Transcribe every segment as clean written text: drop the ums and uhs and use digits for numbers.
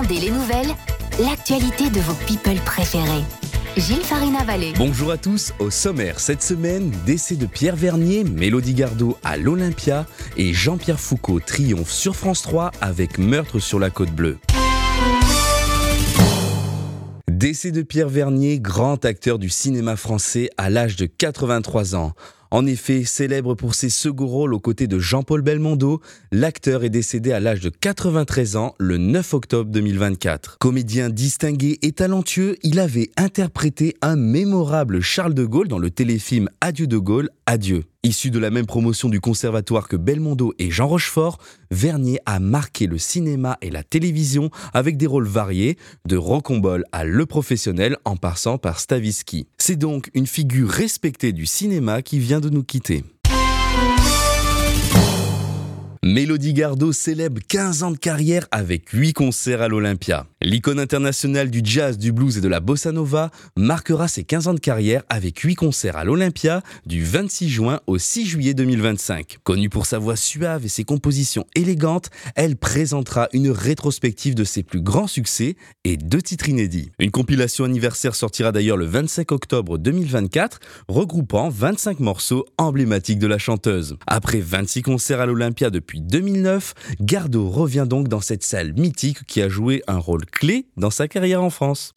Demandez les nouvelles, l'actualité de vos people préférés. Gilles Farina-Vallée. Bonjour à tous, au sommaire cette semaine, décès de Pierre Vernier, Mélodie Gardot à l'Olympia et Jean-Pierre Foucault triomphe sur France 3 avec Meurtre sur la Côte Bleue. Décès de Pierre Vernier, grand acteur du cinéma français à l'âge de 83 ans. En effet, célèbre pour ses seconds rôles aux côtés de Jean-Paul Belmondo, l'acteur est décédé à l'âge de 93 ans le 9 octobre 2024. Comédien distingué et talentueux, il avait interprété un mémorable Charles de Gaulle dans le téléfilm Adieu de Gaulle, adieu. Issu de la même promotion du conservatoire que Belmondo et Jean Rochefort, Vernier a marqué le cinéma et la télévision avec des rôles variés, de Rocambole à Le Professionnel en passant par Stavisky. C'est donc une figure respectée du cinéma qui vient de nous quitter. Mélodie Gardot célèbre 15 ans de carrière avec 8 concerts à l'Olympia. L'icône internationale du jazz, du blues et de la bossa nova marquera ses 15 ans de carrière avec 8 concerts à l'Olympia du 26 juin au 6 juillet 2025. Connue pour sa voix suave et ses compositions élégantes, elle présentera une rétrospective de ses plus grands succès et 2 titres inédits. Une compilation anniversaire sortira d'ailleurs le 25 octobre 2024, regroupant 25 morceaux emblématiques de la chanteuse. Après 26 concerts à l'Olympia depuis 2009, Gardot revient donc dans cette salle mythique qui a joué un rôle clé dans sa carrière en France.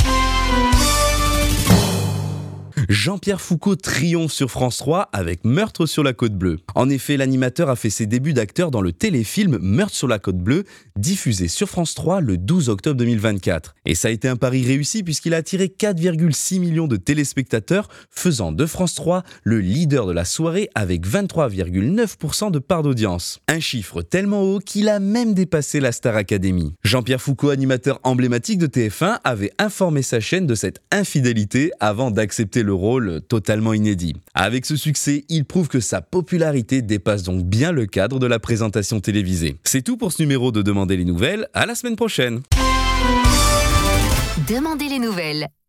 Jean-Pierre Foucault triomphe sur France 3 avec Meurtre sur la Côte Bleue. En effet, l'animateur a fait ses débuts d'acteur dans le téléfilm Meurtre sur la Côte Bleue, diffusé sur France 3 le 12 octobre 2024. Et ça a été un pari réussi puisqu'il a attiré 4,6 millions de téléspectateurs, faisant de France 3 le leader de la soirée avec 23,9% de part d'audience. Un chiffre tellement haut qu'il a même dépassé la Star Academy. Jean-Pierre Foucault, animateur emblématique de TF1, avait informé sa chaîne de cette infidélité avant d'accepter le rôle totalement inédit. Avec ce succès, il prouve que sa popularité dépasse donc bien le cadre de la présentation télévisée. C'est tout pour ce numéro de Demandez les nouvelles. À la semaine prochaine. Demandez les nouvelles.